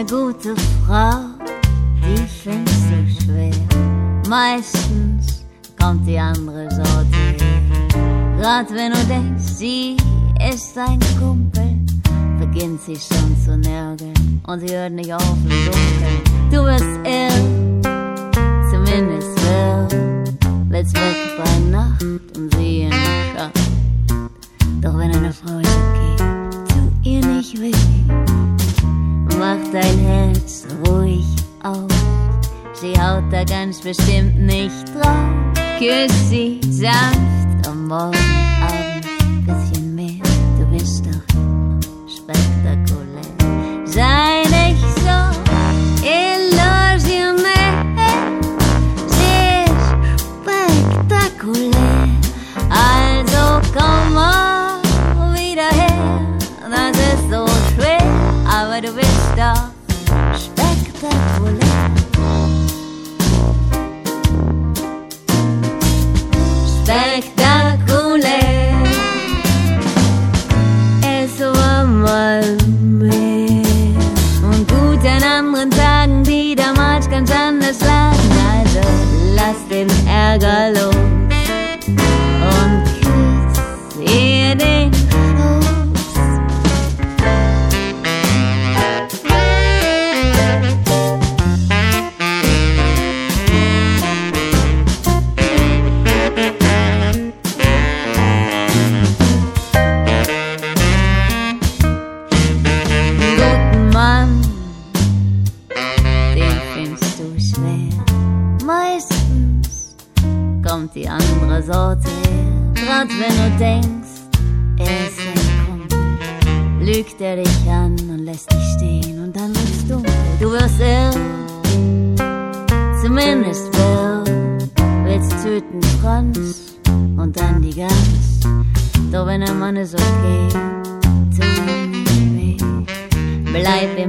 eine gute Frau, die findest du schwer. Meistens kommt die andere Sorte her. Grad wenn du denkst, sie ist dein Kumpel, beginnt sie schon zu nörgeln und sie hört nicht auf im Dunkeln. Du wirst ill, zumindest willst weg bei Nacht und sie in den Schatten. Doch wenn eine Frau ist okay, tu ihr nicht weh, mach dein Herz ruhig auf. Sie haut da ganz bestimmt nicht drauf. Küss sie sanft und morgen Abend bisschen mehr. Du bist doch spektakulär. Sei nicht so illusionär. Sie ist spektakulär. Also komm mal wieder her. Das ist so schwer, aber du bist doch spektakulär. Spektakulär. Es war mal mehr und gut an anderen Tagen, die damals ganz anders lagen. Also lass den Ärger los und küss ihr den Schoß. Meistens kommt die andere Sorte her. Grad wenn du denkst, er ist dein Kumpel, lügt er dich an und lässt dich stehen und dann wird's dunkel. Du wirst irr, zumindest willst töten Franz und dann die Gans. Doch wenn der Mann ist okay, tu ihm nicht weh, bleib im